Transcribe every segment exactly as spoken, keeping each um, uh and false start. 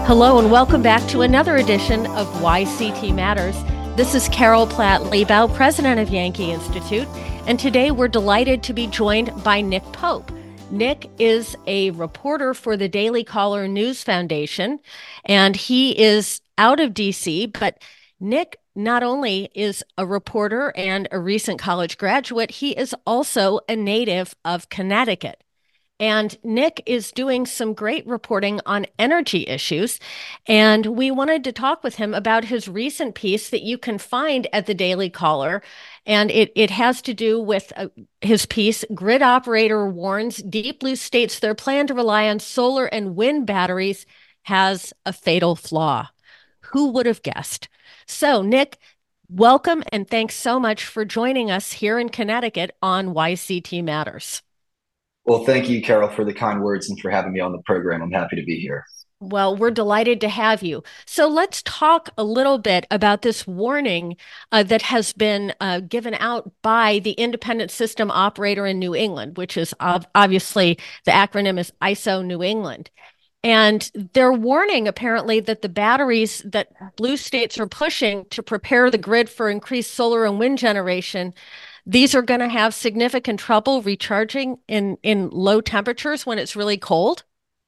Hello and welcome back to another edition of Y C T Matters. This is Carol Platt-Liebau, president of Yankee Institute, and today we're delighted to be joined by Nick Pope. Nick is a reporter for the Daily Caller News Foundation, and he is out of D C, but Nick not only is a reporter and a recent college graduate, he is also a native of Connecticut. And Nick is doing some great reporting on energy issues. And we wanted to talk with him about his recent piece that you can find at the Daily Caller. And it, it has to do with uh, his piece, Grid Operator Warns Deep Blue States Their Plan to Rely on Solar and Wind Batteries Has a Fatal Flaw. Who would have guessed? So, Nick, welcome and thanks so much for joining us here in Connecticut on Y C T Matters. Well, thank you, Carol, for the kind words and for having me on the program. I'm happy to be here. Well, we're delighted to have you. So let's talk a little bit about this warning uh, that has been uh, given out by the Independent System Operator in New England, which is ov- obviously the acronym is I S O New England. And they're warning apparently that the batteries that blue states are pushing to prepare the grid for increased solar and wind generation, these are going to have significant trouble recharging in, in low temperatures when it's really cold.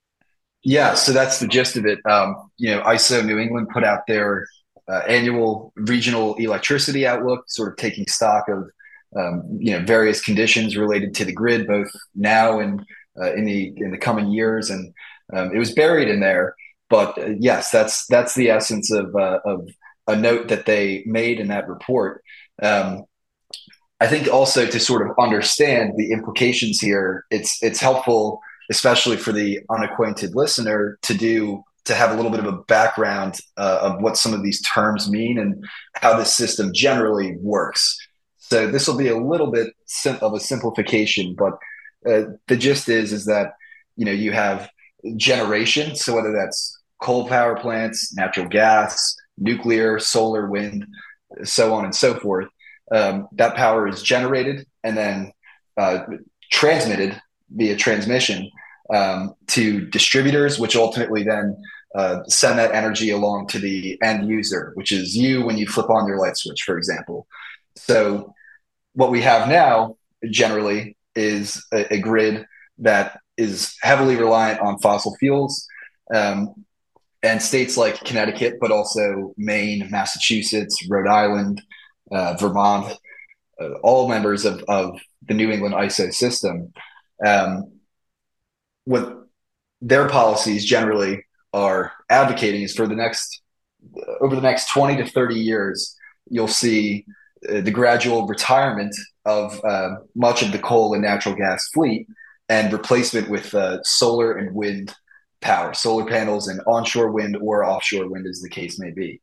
Yeah, so that's the gist of it. Um, you know, I S O New England put out their uh, annual regional electricity outlook, sort of taking stock of um, you know various conditions related to the grid, both now and uh, in the in the coming years. And um, it was buried in there. But uh, yes, that's that's the essence of uh, of a note that they made in that report. Um, I think also to sort of understand the implications here, it's it's helpful, especially for the unacquainted listener, to do to have a little bit of a background uh, of what some of these terms mean and how this system generally works. So this will be a little bit sim- of a simplification, but uh, the gist is is that you know you have generation. So whether that's coal power plants, natural gas, nuclear, solar, wind, so on and so forth. Um, that power is generated and then uh, transmitted via transmission um, to distributors, which ultimately then uh, send that energy along to the end user, which is you when you flip on your light switch, for example. So what we have now generally is a, a grid that is heavily reliant on fossil fuels. Um, and states like Connecticut, but also Maine, Massachusetts, Rhode Island, uh, Vermont, uh, all members of, of the New England I S O system. Um, what their policies generally are advocating is for the next, over the next twenty to thirty years, you'll see uh, the gradual retirement of uh, much of the coal and natural gas fleet and replacement with uh, solar and wind power, solar panels and onshore wind or offshore wind, as the case may be.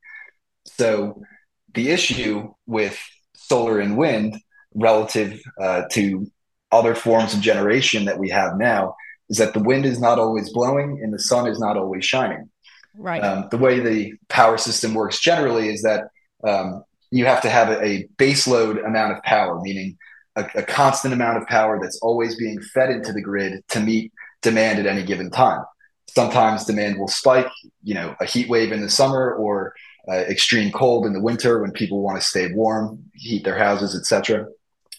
So the issue with solar and wind relative uh, to other forms of generation that we have now is that the wind is not always blowing and the sun is not always shining. Right. Um, the way the power system works generally is that um, you have to have a, a base load amount of power, meaning a, a constant amount of power that's always being fed into the grid to meet demand at any given time. Sometimes demand will spike, you know, a heat wave in the summer or uh, extreme cold in the winter when people want to stay warm, heat their houses, et cetera.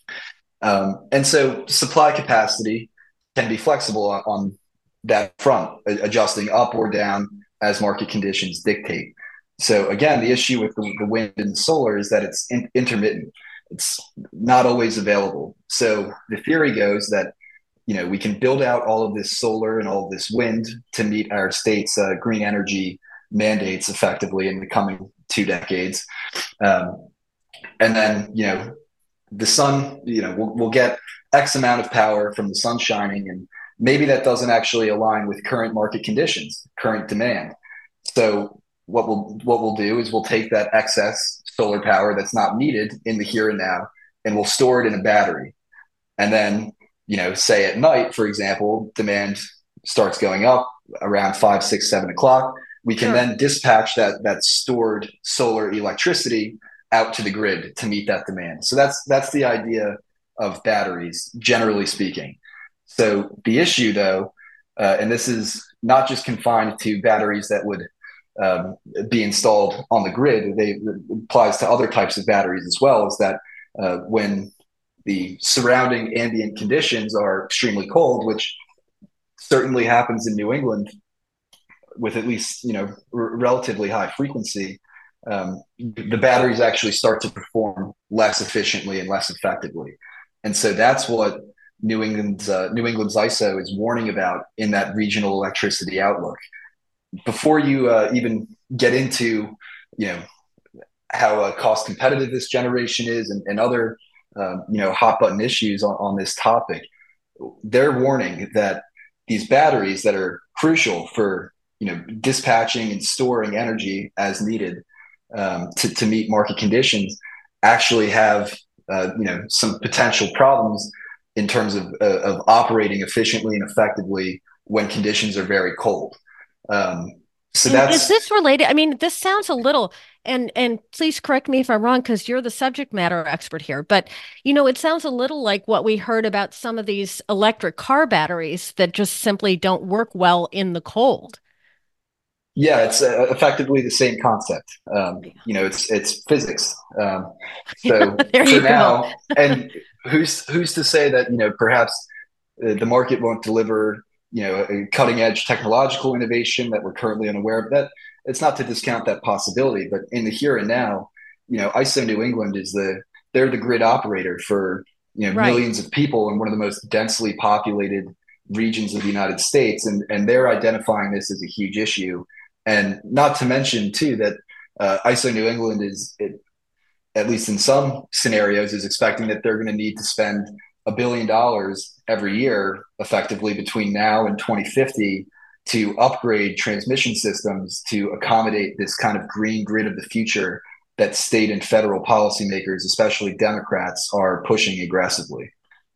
Um, and so supply capacity can be flexible on, on that front, adjusting up or down as market conditions dictate. So again, the issue with the, the wind and solar is that it's in, intermittent. It's not always available. So the theory goes that you know, we can build out all of this solar and all of this wind to meet our state's uh, green energy mandates effectively in the coming two decades. Um, and then, you know, the sun, you know, we'll, we'll get X amount of power from the sun shining, and maybe that doesn't actually align with current market conditions, current demand. So what we'll, what we'll do is we'll take that excess solar power that's not needed in the here and now, and we'll store it in a battery. And then you know, say at night, for example, demand starts going up around five, six, seven o'clock. We can Sure. then dispatch that that stored solar electricity out to the grid to meet that demand. So that's that's the idea of batteries, generally speaking. So the issue, though, uh, and this is not just confined to batteries that would um, be installed on the grid. They, it applies to other types of batteries as well. Is that uh, when the surrounding ambient conditions are extremely cold, which certainly happens in New England with at least you know r- relatively high frequency, um, the batteries actually start to perform less efficiently and less effectively, and so that's what New England's uh, New England's I S O is warning about in that regional electricity outlook. Before you uh, even get into you know how uh, cost competitive this generation is and, and other um, you know hot button issues on, on this topic, they're warning that these batteries that are crucial for you know dispatching and storing energy as needed um, to, to meet market conditions actually have uh, you know some potential problems in terms of, uh, of operating efficiently and effectively when conditions are very cold. Um, so And is that's this related? I mean, this sounds a little, and and please correct me if I'm wrong, because you're the subject matter expert here. But you know, it sounds a little like what we heard about some of these electric car batteries that just simply don't work well in the cold. Yeah, it's uh, effectively the same concept. Um, you know, it's it's physics. Um, so There for you go. now, and who's who's to say that you know perhaps uh, the market won't deliver you know a cutting edge technological innovation that we're currently unaware of. That it's not to discount that possibility, but in the here and now, you know, I S O New England is the they're the grid operator for you know Right. millions of people in one of the most densely populated regions of the United States, and and they're identifying this as a huge issue. And not to mention too that uh, I S O New England is, it, at least in some scenarios, is expecting that they're going to need to spend a billion dollars every year, effectively between now and twenty fifty, to upgrade transmission systems to accommodate this kind of green grid of the future that state and federal policymakers, especially Democrats, are pushing aggressively.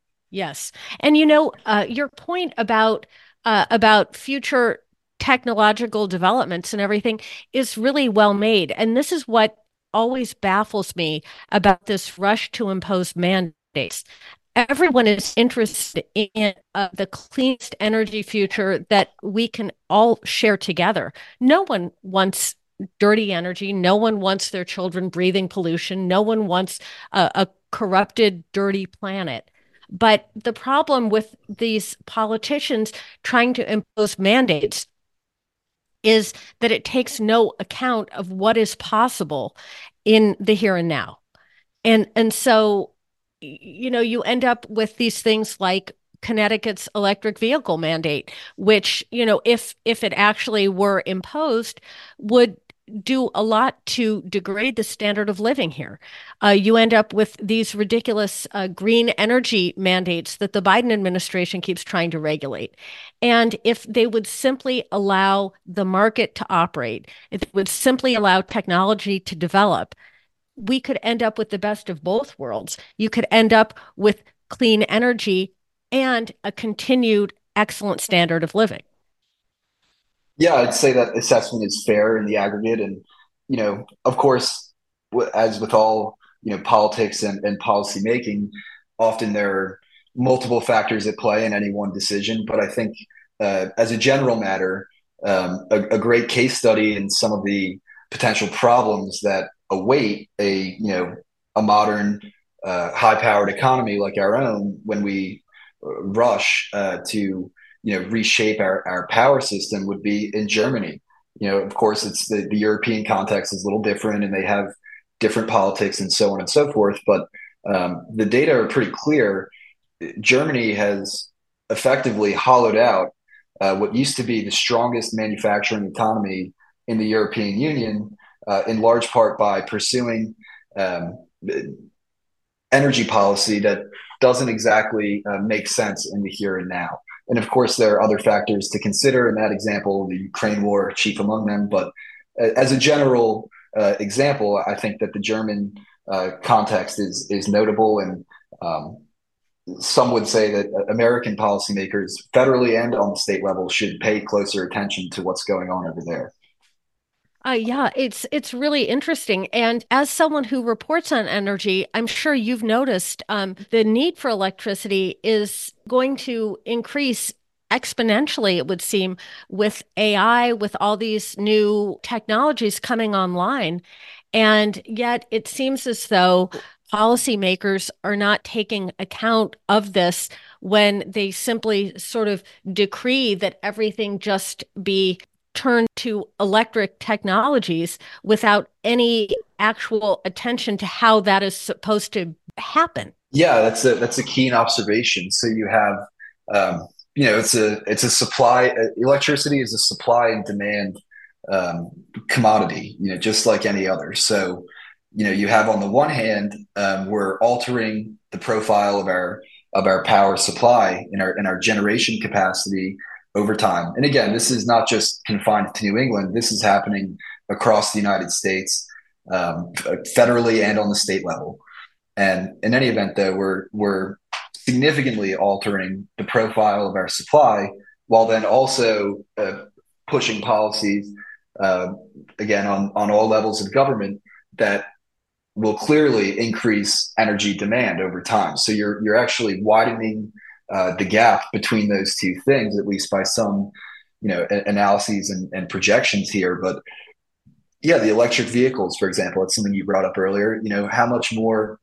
Yes. And you know, uh, your point about uh, about future technological developments and everything is really well made. And this is what always baffles me about this rush to impose mandates. Everyone is interested in uh, the cleanest energy future that we can all share together. No one wants dirty energy. No one wants their children breathing pollution. No one wants a, a corrupted, dirty planet. But the problem with these politicians trying to impose mandates is that it takes no account of what is possible in the here and now. And and so you know, you end up with these things like Connecticut's electric vehicle mandate, which, you know, if if it actually were imposed, would do a lot to degrade the standard of living here. Uh, you end up with these ridiculous uh, green energy mandates that the Biden administration keeps trying to regulate. And if they would simply allow the market to operate, if it would simply allow technology to develop, we could end up with the best of both worlds. You could end up with clean energy and a continued excellent standard of living. Yeah, I'd say that assessment is fair in the aggregate, and you know, of course, as with all you know politics and, and policy making, often there are multiple factors at play in any one decision. But I think, uh, as a general matter, um, a, a great case study in some of the potential problems that await a you know a modern, uh, high-powered economy like our own when we uh, rush uh, to you know reshape our, our power system would be in Germany. You know, of course, it's the, the European context is a little different, and they have different politics and so on and so forth. But um, the data are pretty clear. Germany has effectively hollowed out uh, what used to be the strongest manufacturing economy in the European Union, uh, in large part by pursuing um, energy policy that doesn't exactly uh, make sense in the here and now. And of course, there are other factors to consider. In that example, the Ukraine war, chief among them. But uh, as a general uh, example, I think that the German uh, context is is notable, and um, some would say that American policymakers, federally and on the state level, should pay closer attention to what's going on over there. Uh, yeah, it's it's really interesting. And as someone who reports on energy, I'm sure you've noticed um, the need for electricity is going to increase exponentially, it would seem, with A I, with all these new technologies coming online. And yet it seems as though policymakers are not taking account of this when they simply sort of decree that everything just be turned to electric technologies without any actual attention to how that is supposed to happen. Yeah, that's a that's a keen observation. So you have, um, you know, it's a it's a supply. uh, Electricity is a supply and demand um, commodity. You know, just like any other. So, you know, you have on the one hand, um, we're altering the profile of our of our power supply and our and our generation capacity over time. And again, this is not just confined to New England. This is happening across the United States, um, federally and on the state level. And in any event, though, we're we're significantly altering the profile of our supply, while then also uh, pushing policies, uh, again on on all levels of government, that will clearly increase energy demand over time. So you're you're actually widening uh, the gap between those two things, at least by some, you know, a- analyses and, and projections here. But yeah, the electric vehicles, for example, it's something you brought up earlier. You know, how much more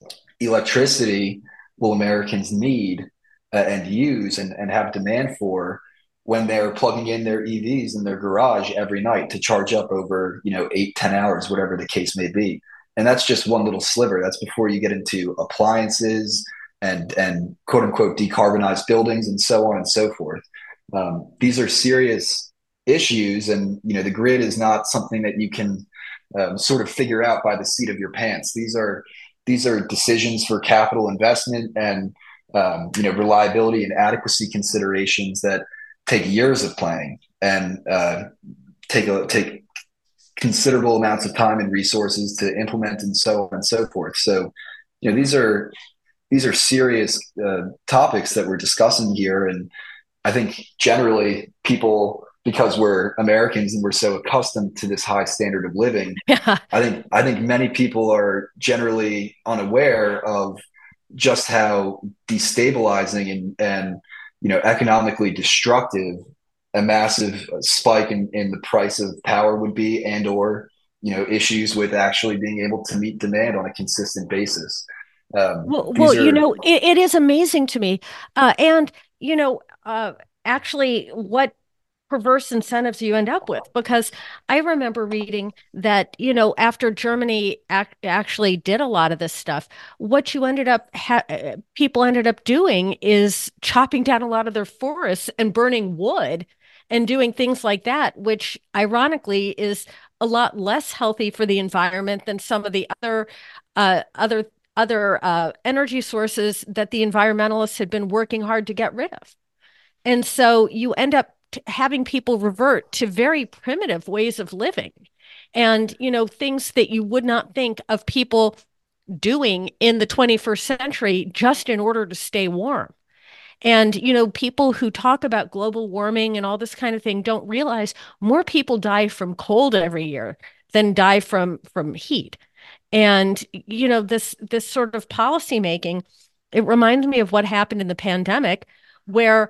electricity will Americans need uh, and use and, and have demand for when they're plugging in their E Vs in their garage every night to charge up over, you know, eight, ten hours, whatever the case may be. And that's just one little sliver. That's before you get into appliances and, and quote unquote decarbonized buildings and so on and so forth. Um, these are serious issues. And, you know, the grid is not something that you can um, sort of figure out by the seat of your pants. These are these are decisions for capital investment and um, you know, reliability and adequacy considerations that take years of planning and uh, take a, take considerable amounts of time and resources to implement and so on and so forth. So, you know, these are these are serious uh, topics that we're discussing here, and I think generally people, because we're Americans and we're so accustomed to this high standard of living, Yeah. I think I think many people are generally unaware of just how destabilizing and and you know, economically destructive a massive spike in, in the price of power would be, and or you know, issues with actually being able to meet demand on a consistent basis. Um, Well, well, these you are know, it, it is amazing to me. Uh, and, you know, uh, actually, what perverse incentives you end up with, because I remember reading that, you know, after Germany ac actually did a lot of this stuff, what you ended up, ha uh, people ended up doing is chopping down a lot of their forests and burning wood and doing things like that, which ironically is a lot less healthy for the environment than some of the other uh, other other uh, energy sources that the environmentalists had been working hard to get rid of. And so you end up t- having people revert to very primitive ways of living and, you know, things that you would not think of people doing in the twenty-first century just in order to stay warm. And, you know, people who talk about global warming and all this kind of thing don't realize more people die from cold every year than die from from heat. And, you know, this this sort of policy making, it reminds me of what happened in the pandemic, where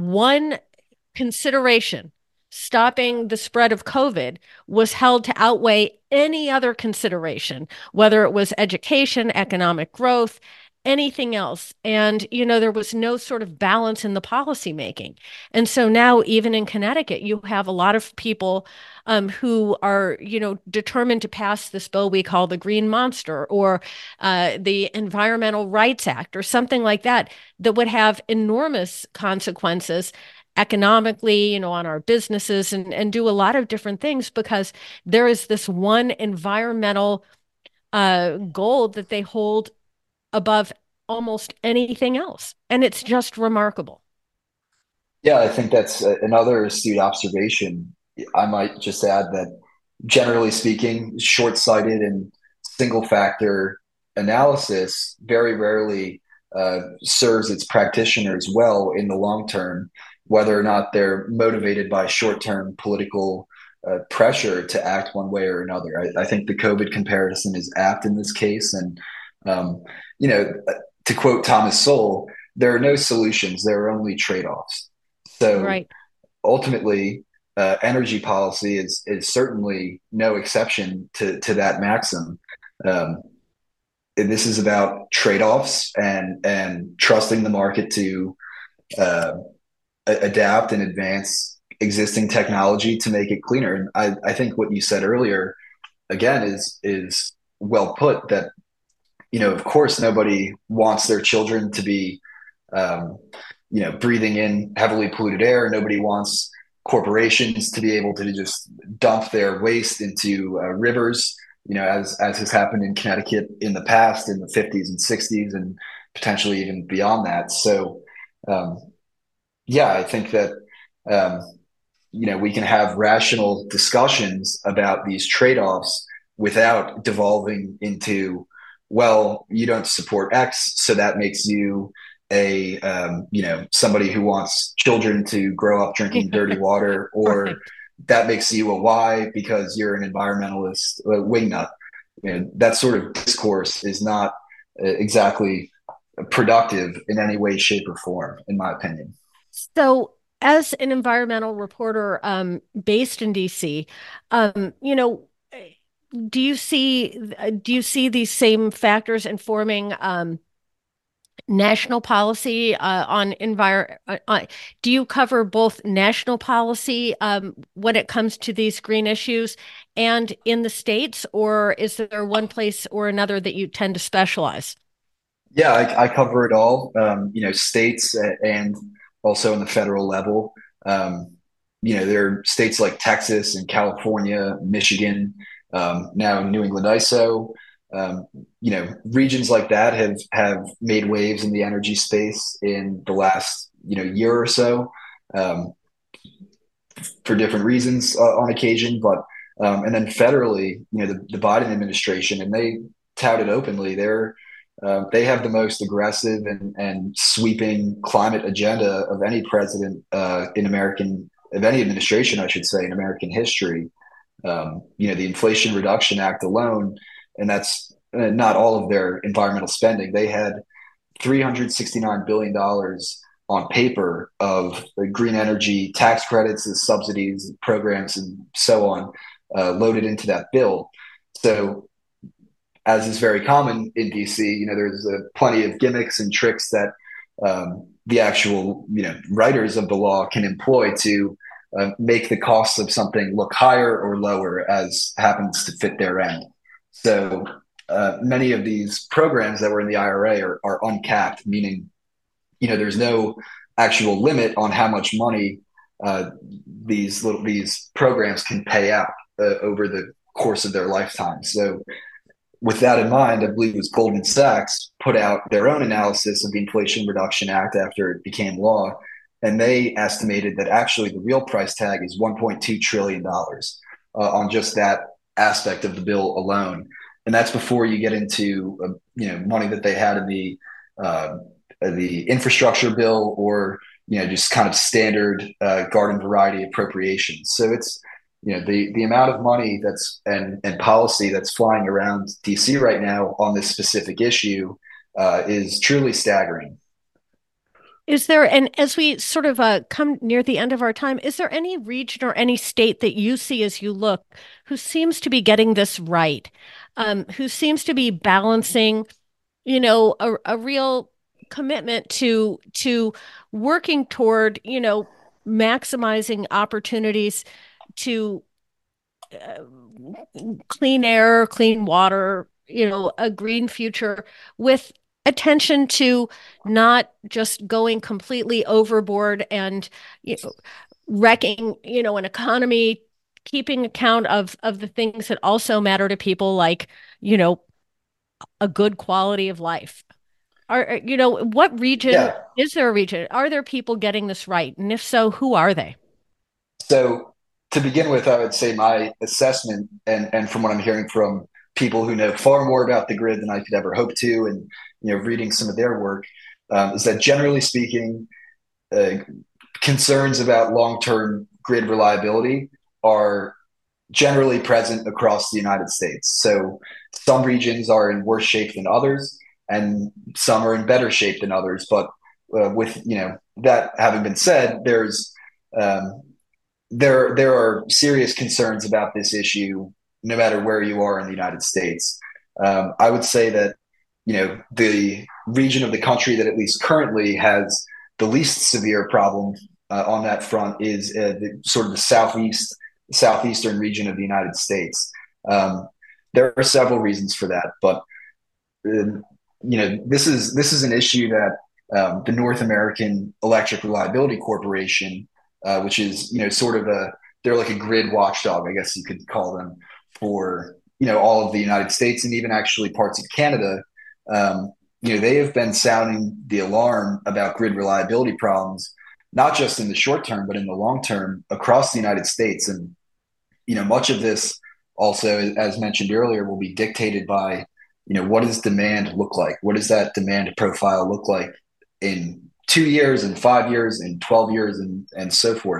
one consideration, stopping the spread of COVID, was held to outweigh any other consideration, whether it was education, economic growth, anything else. And, you know, there was no sort of balance in the policy making. And so now, even in Connecticut, you have a lot of people um, who are, you know, determined to pass this bill we call the Green Monster, or uh, the Environmental Rights Act, or something like that, that would have enormous consequences economically, you know, on our businesses, and, and do a lot of different things, because there is this one environmental uh, goal that they hold above almost anything else. And it's just remarkable. Yeah, I think that's a- another astute observation. I might just add that generally speaking, short-sighted and single-factor analysis very rarely uh, serves its practitioners well in the long term, whether or not they're motivated by short-term political uh, pressure to act one way or another. I, I think the COVID comparison is apt in this case. And, um, you know, to quote Thomas Sowell, there are no solutions, there are only trade-offs. So Right. ultimately, uh, energy policy is is certainly no exception to to that maxim. Um, this is about trade-offs and and trusting the market to uh, adapt and advance existing technology to make it cleaner. And I, I think what you said earlier again is is well put. That you know, of course, nobody wants their children to be um, you know, breathing in heavily polluted air. Nobody wants corporations to be able to just dump their waste into uh, rivers, you know, as as has happened in Connecticut in the past, in the fifties and sixties, and potentially even beyond that. So, um, yeah, I think that um, you know, we can have rational discussions about these trade-offs without devolving into, well, you don't support X, so that makes you a um, you know, somebody who wants children to grow up drinking dirty water, or Right. that makes you a Y because you're an environmentalist, uh, wingnut. You know, that sort of discourse is not uh, exactly productive in any way, shape, or form, in my opinion. So, as an environmental reporter um, based in D C, um, you know, do you see do you see these same factors informing um, national policy uh, on envir uh, uh, do you cover both national policy um, when it comes to these green issues and in the states, or is there one place or another that you tend to specialize? Yeah, I, I cover it all. Um, you know, states and also in the federal level. Um, you know, there are states like Texas and California, Michigan, um, now New England I S O. Um, you know, regions like that have have made waves in the energy space in the last you know year or so, um, for different reasons uh, on occasion. But um, and then federally, you know, the, the Biden administration, and they touted openly, they're uh, they have the most aggressive and, and sweeping climate agenda of any president uh, in American, of any administration, I should say, in American history. Um, you know, the Inflation Reduction Act alone, and that's uh, not all of their environmental spending. They had three hundred sixty-nine billion dollars on paper of green energy tax credits and subsidies, programs, and so on, uh, loaded into that bill. So, as is very common in D C, you know, there's uh, plenty of gimmicks and tricks that um, the actual, you know, writers of the law can employ to uh, make the costs of something look higher or lower as happens to fit their end. So uh, many of these programs that were in the I R A are, are uncapped, meaning, you know, there's no actual limit on how much money uh, these little these programs can pay out uh, over the course of their lifetime. So with that in mind, I believe it was Goldman Sachs put out their own analysis of the Inflation Reduction Act after it became law, and they estimated that actually the real price tag is one point two trillion dollars uh, on just that aspect of the bill alone, and that's before you get into uh, you know, money that they had in the uh, the infrastructure bill, or you know, just kind of standard uh, garden variety appropriations. So it's, you know, the the amount of money that's and and policy that's flying around D C right now on this specific issue uh, is truly staggering. Is there, and as we sort of uh, come near the end of our time, is there any region or any state that you see as you look who seems to be getting this right, um, who seems to be balancing, you know, a, a real commitment to to working toward, you know, maximizing opportunities to uh, clean air, clean water, you know, a green future with attention to not just going completely overboard and, you know, wrecking, you know, an economy, keeping account of of the things that also matter to people, like, you know, a good quality of life. Are, you know, what region Yeah. is there a region? Are there people getting this right? And if so, who are they? So to begin with, I would say my assessment, and and from what I'm hearing from people who know far more about the grid than I could ever hope to, and you know, reading some of their work, um, is that generally speaking, uh, concerns about long-term grid reliability are generally present across the United States. So some regions are in worse shape than others, and some are in better shape than others. But uh, with you know that having been said, there's um, there there are serious concerns about this issue, no matter where you are in the United States. Um, I would say that you know the region of the country that at least currently has the least severe problem uh, on that front is uh, the, sort of the southeast southeastern region of the United States. Um, there are several reasons for that, but uh, you know this is this is an issue that um, the North American Electric Reliability Corporation, uh, which is you know sort of a they're like a grid watchdog, I guess you could call them, for you know all of the United States and even actually parts of Canada. Um, you know they have been sounding the alarm about grid reliability problems, not just in the short term but in the long term across the United States. And you know much of this also, as mentioned earlier, will be dictated by you know what does demand look like? What does that demand profile look like in two years and five years and twelve years and and so forth?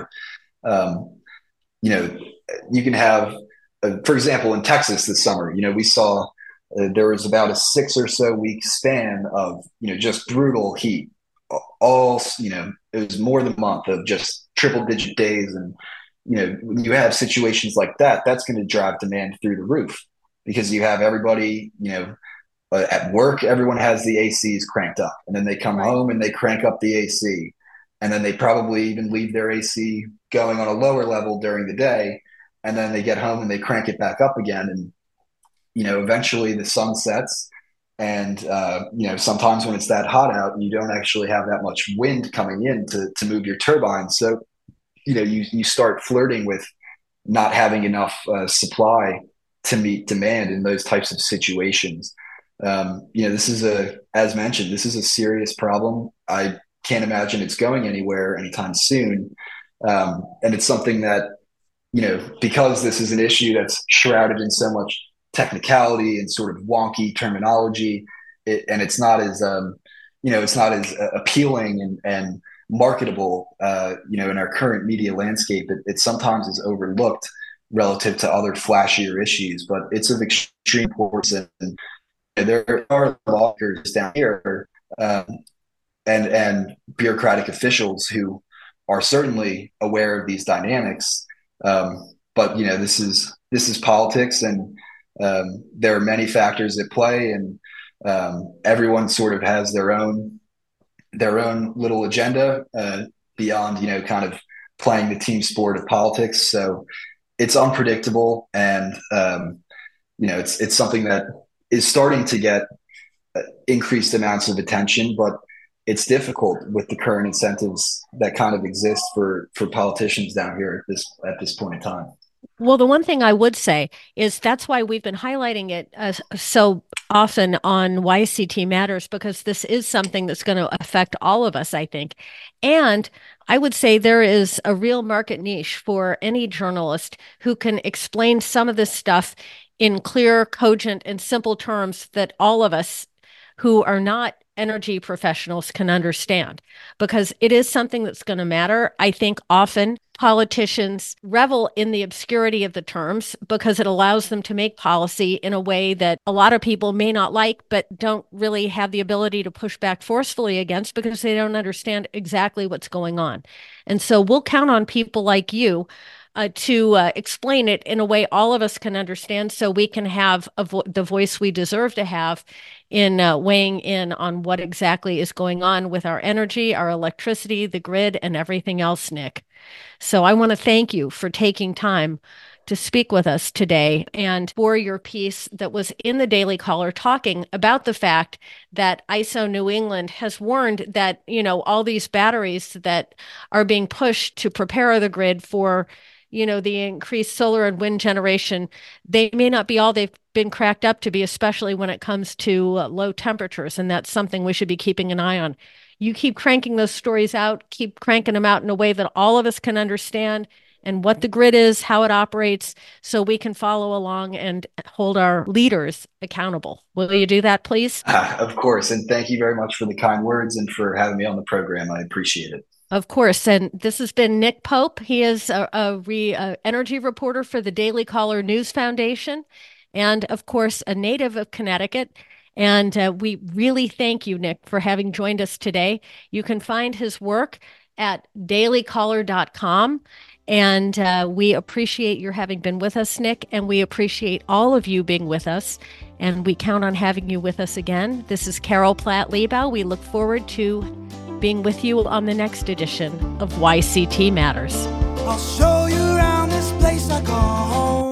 Um, you know, you can have, uh, for example, in Texas this summer, you know, we saw uh, there was about a six or so week span of, you know, just brutal heat. All, you know, it was more than a month of just triple digit days. And, you know, when you have situations like that, that's going to drive demand through the roof because you have everybody, you know, uh, at work, everyone has the A Cs cranked up, and then they come Right. home and they crank up the A C, and then they probably even leave their A C going on a lower level during the day, and then they get home and they crank it back up again, and you know eventually the sun sets, and uh, you know sometimes when it's that hot out, you don't actually have that much wind coming in to to move your turbine, so you know you you start flirting with not having enough uh, supply to meet demand in those types of situations. Um, you know, this is a, as mentioned, this is a serious problem. I can't imagine it's going anywhere anytime soon. Um, and it's something that, you know, because this is an issue that's shrouded in so much technicality and sort of wonky terminology, it, and it's not as, um, you know, it's not as uh, appealing and, and marketable, uh, you know, in our current media landscape. It, it sometimes is overlooked relative to other flashier issues, but it's of extreme importance. And there are lawyers down here um, and and bureaucratic officials who are certainly aware of these dynamics. Um, but you know, this is this is politics, and um, there are many factors at play, and um, everyone sort of has their own their own little agenda uh, beyond you know kind of playing the team sport of politics. So it's unpredictable, and um, you know, it's it's something that is starting to get uh, increased amounts of attention, but it's difficult with the current incentives that kind of exist for for politicians down here at this at this point in time. Well, the one thing I would say is that's why we've been highlighting it uh, so often on Y C T Matters, because this is something that's going to affect all of us, I think. And I would say there is a real market niche for any journalist who can explain some of this stuff in clear, cogent, and simple terms that all of us who are not energy professionals can understand, because it is something that's going to matter. I think often politicians revel in the obscurity of the terms because it allows them to make policy in a way that a lot of people may not like, but don't really have the ability to push back forcefully against because they don't understand exactly what's going on. And so we'll count on people like you uh, to uh, explain it in a way all of us can understand so we can have a vo- the voice we deserve to have in uh, weighing in on what exactly is going on with our energy, our electricity, the grid, and everything else, Nick. So I want to thank you for taking time to speak with us today and for your piece that was in the Daily Caller talking about the fact that I S O New England has warned that, you know, all these batteries that are being pushed to prepare the grid for, you know, the increased solar and wind generation, they may not be all they've been cracked up to be, especially when it comes to uh, low temperatures. And that's something we should be keeping an eye on. You keep cranking those stories out, keep cranking them out in a way that all of us can understand and what the grid is, how it operates, so we can follow along and hold our leaders accountable. Will you do that, please? Uh, of course. And thank you very much for the kind words and for having me on the program. I appreciate it. Of course. And this has been Nick Pope. He is a, a, re, a energy reporter for the Daily Caller News Foundation, and of course, a native of Connecticut. And uh, we really thank you, Nick, for having joined us today. You can find his work at daily caller dot com. And uh, we appreciate your having been with us, Nick, and we appreciate all of you being with us. And we count on having you with us again. This is Carol Platt-Liebau. We look forward to being with you on the next edition of Y C T Matters. I'll show you around this place I call home.